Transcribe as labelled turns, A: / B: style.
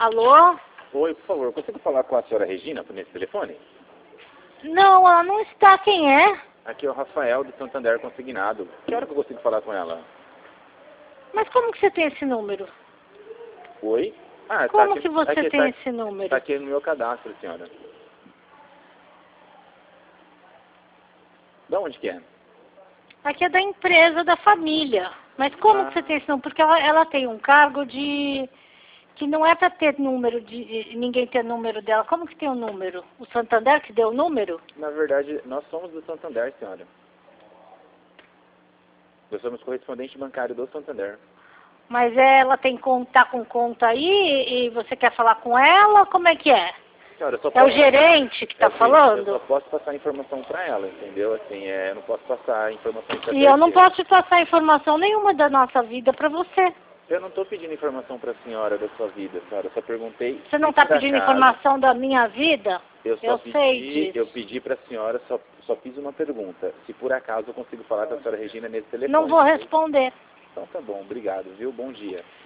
A: Alô?
B: Oi, por favor, consigo falar com a senhora Regina nesse telefone?
A: Não, ela não está. Quem é?
B: Aqui é o Rafael do Santander Consignado. Que hora que eu consigo falar com ela?
A: Mas como que você tem esse número?
B: Oi? Ah,
A: Como
B: tá aqui,
A: que você tem esse número?
B: Tá aqui no meu cadastro, senhora. Da onde que é?
A: Aqui é da empresa, da família. Mas como que você tem esse número? Porque ela tem um cargo de... que não é para ter número, de ninguém ter número dela. Como que tem o número? O Santander que deu o número?
B: Na verdade, nós somos do Santander, senhora. Nós somos correspondente bancário do Santander.
A: Mas ela tem conta, tá com conta aí e você quer falar com ela? Como é que é?
B: Senhora, eu só
A: É
B: posso...
A: o gerente que está
B: assim,
A: falando?
B: Eu só posso passar informação para ela, entendeu? Assim, eu não posso passar informações para
A: E eu não posso te passar informação nenhuma da nossa vida para você.
B: Eu não estou pedindo informação para a senhora da sua vida, senhora. Eu só perguntei...
A: Você não
B: se
A: está
B: por
A: pedindo
B: acaso,
A: informação da minha vida?
B: Eu
A: sei disso.
B: Eu pedi para a senhora, só fiz uma pergunta. Se por acaso eu consigo falar com a senhora Regina nesse telefone.
A: Não vou responder.
B: Então tá bom, obrigado, viu? Bom dia.